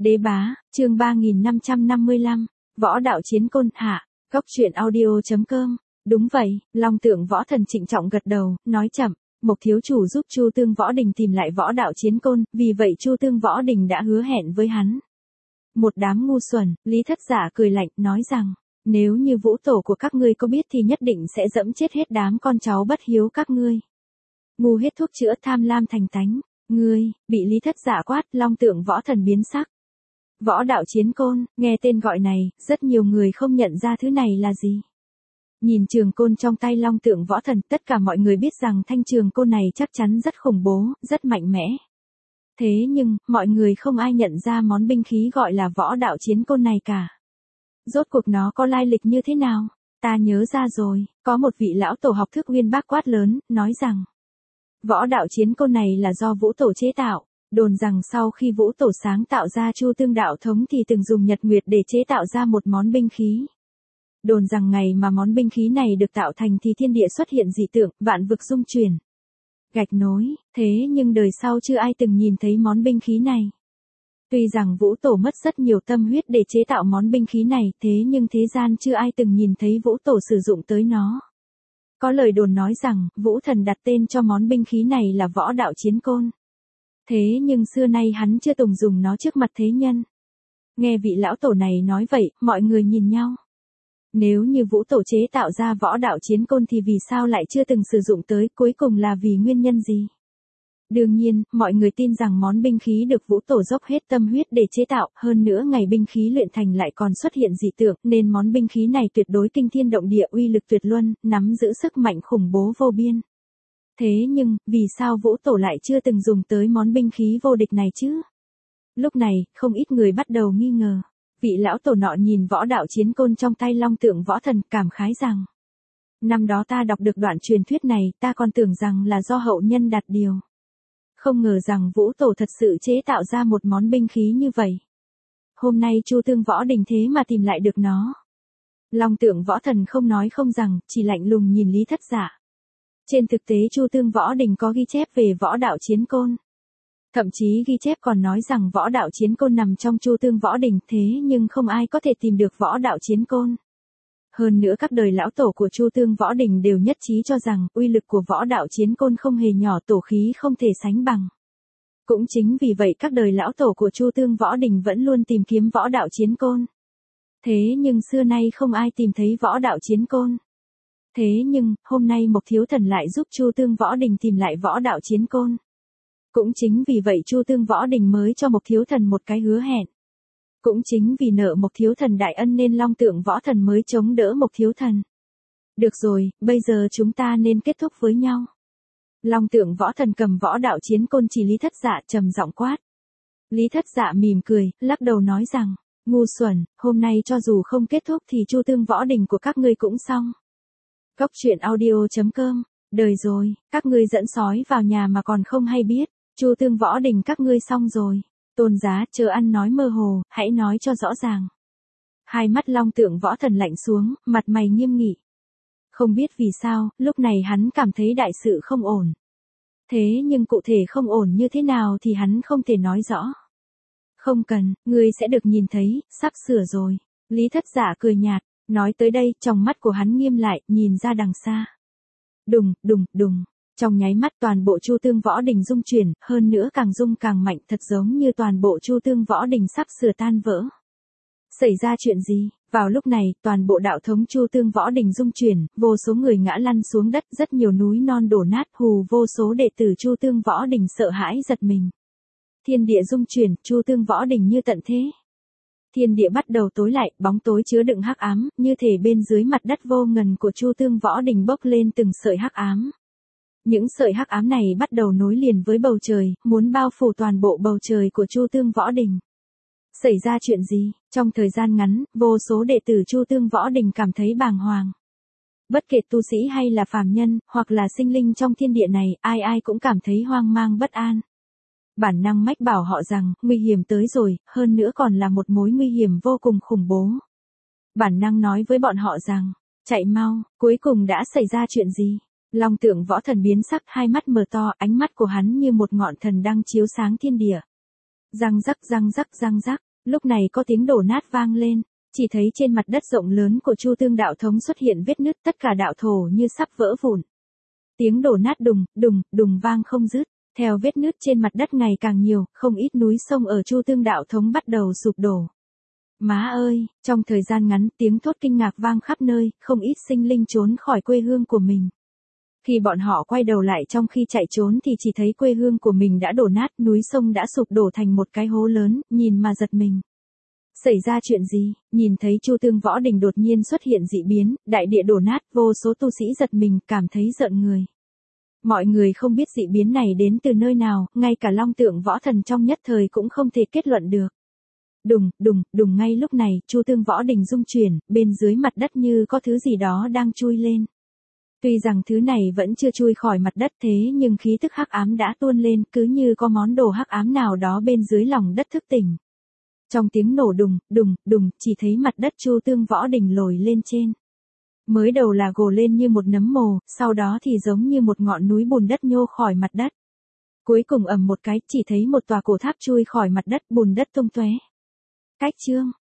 Đế bá, chương 3555, võ đạo chiến côn hạ, góc truyện audio.com. Đúng vậy, Long Tượng Võ Thần trịnh trọng gật đầu, nói chậm, Mộc thiếu chủ giúp Chu Tương Võ Đình tìm lại võ đạo chiến côn, vì vậy Chu Tương Võ Đình đã hứa hẹn với hắn. Một đám ngu xuẩn, Lý Thất Giả cười lạnh, nói rằng, nếu như vũ tổ của các ngươi có biết thì nhất định sẽ dẫm chết hết đám con cháu bất hiếu các ngươi. Ngu hết thuốc chữa tham lam thành tánh, ngươi, bị Lý Thất Giả quát, Long Tượng Võ Thần biến sắc. Võ đạo chiến côn, nghe tên gọi này, rất nhiều người không nhận ra thứ này là gì. Nhìn trường côn trong tay Long Tượng Võ Thần, tất cả mọi người biết rằng thanh trường côn này chắc chắn rất khủng bố, rất mạnh mẽ. Thế nhưng, mọi người không ai nhận ra món binh khí gọi là võ đạo chiến côn này cả. Rốt cuộc nó có lai lịch như thế nào? Ta nhớ ra rồi, có một vị lão tổ học thức uyên bác quát lớn, nói rằng, võ đạo chiến côn này là do vũ tổ chế tạo. Đồn rằng sau khi vũ tổ sáng tạo ra Chu Tương đạo thống thì từng dùng nhật nguyệt để chế tạo ra một món binh khí. Đồn rằng ngày mà món binh khí này được tạo thành thì thiên địa xuất hiện dị tượng, vạn vực rung chuyển. Gạch nối, thế nhưng đời sau chưa ai từng nhìn thấy món binh khí này. Tuy rằng vũ tổ mất rất nhiều tâm huyết để chế tạo món binh khí này, thế nhưng thế gian chưa ai từng nhìn thấy vũ tổ sử dụng tới nó. Có lời đồn nói rằng, vũ thần đặt tên cho món binh khí này là võ đạo chiến côn. Thế nhưng xưa nay hắn chưa từng dùng nó trước mặt thế nhân. Nghe vị lão tổ này nói vậy, mọi người nhìn nhau. Nếu như vũ tổ chế tạo ra võ đạo chiến côn thì vì sao lại chưa từng sử dụng tới, cuối cùng là vì nguyên nhân gì? Đương nhiên, mọi người tin rằng món binh khí được vũ tổ dốc hết tâm huyết để chế tạo, hơn nữa ngày binh khí luyện thành lại còn xuất hiện dị tượng, nên món binh khí này tuyệt đối kinh thiên động địa, uy lực tuyệt luân, nắm giữ sức mạnh khủng bố vô biên. Thế nhưng, vì sao vũ tổ lại chưa từng dùng tới món binh khí vô địch này chứ? Lúc này, không ít người bắt đầu nghi ngờ. Vị lão tổ nọ nhìn võ đạo chiến côn trong tay Long Tượng Võ Thần, cảm khái rằng, năm đó ta đọc được đoạn truyền thuyết này, ta còn tưởng rằng là do hậu nhân đặt điều. Không ngờ rằng vũ tổ thật sự chế tạo ra một món binh khí như vậy. Hôm nay Chu Tương Võ Đình thế mà tìm lại được nó. Long Tượng Võ Thần không nói không rằng, chỉ lạnh lùng nhìn Lý Thất Giả. Trên thực tế Chu Tương Võ Đình có ghi chép về võ đạo chiến côn. Thậm chí ghi chép còn nói rằng võ đạo chiến côn nằm trong Chu Tương Võ Đình, thế nhưng không ai có thể tìm được võ đạo chiến côn. Hơn nữa các đời lão tổ của Chu Tương Võ Đình đều nhất trí cho rằng uy lực của võ đạo chiến côn không hề nhỏ, tổ khí không thể sánh bằng. Cũng chính vì vậy các đời lão tổ của Chu Tương Võ Đình vẫn luôn tìm kiếm võ đạo chiến côn. Thế nhưng xưa nay không ai tìm thấy võ đạo chiến côn. Thế nhưng, hôm nay Mộc Thiếu Thần lại giúp Chu Tương Võ Đình tìm lại võ đạo chiến côn. Cũng chính vì vậy Chu Tương Võ Đình mới cho Mộc Thiếu Thần một cái hứa hẹn. Cũng chính vì nợ Mộc Thiếu Thần đại ân nên Long Tượng Võ Thần mới chống đỡ Mộc Thiếu Thần. Được rồi, bây giờ chúng ta nên kết thúc với nhau. Long Tượng Võ Thần cầm võ đạo chiến côn chỉ Lý Thất Dạ, trầm giọng quát. Lý Thất Dạ mỉm cười, lắc đầu nói rằng, ngu xuẩn, hôm nay cho dù không kết thúc thì Chu Tương Võ Đình của các ngươi cũng xong. Góc truyện audio.com, đời rồi, các ngươi dẫn sói vào nhà mà còn không hay biết, Chu Tương Võ Đình các ngươi xong rồi. Tôn Giá, chớ ăn nói mơ hồ, hãy nói cho rõ ràng. Hai mắt Long Tượng Võ Thần lạnh xuống, mặt mày nghiêm nghị. Không biết vì sao, lúc này hắn cảm thấy đại sự không ổn. Thế nhưng cụ thể không ổn như thế nào thì hắn không thể nói rõ. Không cần, ngươi sẽ được nhìn thấy, sắp sửa rồi. Lý Thất Giả cười nhạt, nói tới đây, trong mắt của hắn nghiêm lại, nhìn ra đằng xa. Đùng, đùng, đùng. Trong nháy mắt toàn bộ Chu Tương Võ Đình rung chuyển, hơn nữa càng rung càng mạnh, thật giống như toàn bộ Chu Tương Võ Đình sắp sửa tan vỡ. Xảy ra chuyện gì? Vào lúc này, toàn bộ đạo thống Chu Tương Võ Đình rung chuyển, vô số người ngã lăn xuống đất, rất nhiều núi non đổ nát, hù vô số đệ tử Chu Tương Võ Đình sợ hãi giật mình. Thiên địa rung chuyển, Chu Tương Võ Đình như tận thế. Thiên địa bắt đầu tối lại, bóng tối chứa đựng hắc ám, như thể bên dưới mặt đất vô ngần của Chu Tương Võ Đình bốc lên từng sợi hắc ám. Những sợi hắc ám này bắt đầu nối liền với bầu trời, muốn bao phủ toàn bộ bầu trời của Chu Tương Võ Đình. Xảy ra chuyện gì? Trong thời gian ngắn, vô số đệ tử Chu Tương Võ Đình cảm thấy bàng hoàng. Bất kể tu sĩ hay là phàm nhân, hoặc là sinh linh trong thiên địa này, ai ai cũng cảm thấy hoang mang bất an. Bản năng mách bảo họ rằng, nguy hiểm tới rồi, hơn nữa còn là một mối nguy hiểm vô cùng khủng bố. Bản năng nói với bọn họ rằng, chạy mau, cuối cùng đã xảy ra chuyện gì? Long Tượng Võ Thần biến sắc, hai mắt mở to, ánh mắt của hắn như một ngọn thần đang chiếu sáng thiên địa. Răng rắc răng rắc răng rắc, Lúc này có tiếng đổ nát vang lên, chỉ thấy trên mặt đất rộng lớn của Chu Tương đạo thống xuất hiện vết nứt, tất cả đạo thổ như sắp vỡ vụn. Tiếng đổ nát đùng, đùng, đùng vang không dứt, theo vết nứt trên mặt đất ngày càng nhiều, không ít núi sông ở Chu Tương đạo thống bắt đầu sụp đổ. Má ơi, trong thời gian ngắn tiếng thốt kinh ngạc vang khắp nơi, không ít sinh linh trốn khỏi quê hương của mình. Khi bọn họ quay đầu lại trong khi chạy trốn thì chỉ thấy quê hương của mình đã đổ nát, núi sông đã sụp đổ thành một cái hố lớn, nhìn mà giật mình. Xảy ra chuyện gì? Nhìn thấy Chu Tương Võ Đình đột nhiên xuất hiện dị biến, đại địa đổ nát, vô số tu sĩ giật mình, cảm thấy rợn người. Mọi người không biết dị biến này đến từ nơi nào, ngay cả Long Tượng Võ Thần trong nhất thời cũng không thể kết luận được. Đùng, đùng, đùng, ngay lúc này, Chu Tương Võ Đình rung chuyển, bên dưới mặt đất như có thứ gì đó đang chui lên. Tuy rằng thứ này vẫn chưa chui khỏi mặt đất thế nhưng khí tức hắc ám đã tuôn lên, cứ như có món đồ hắc ám nào đó bên dưới lòng đất thức tỉnh. Trong tiếng nổ đùng, đùng, đùng, chỉ thấy mặt đất Chu Tương Võ Đình lồi lên trên. Mới đầu là gồ lên như một nấm mồ, sau đó thì giống như một ngọn núi bùn đất nhô khỏi mặt đất. Cuối cùng ầm một cái, chỉ thấy một tòa cổ tháp chui khỏi mặt đất, bùn đất tung tóe. Cách chương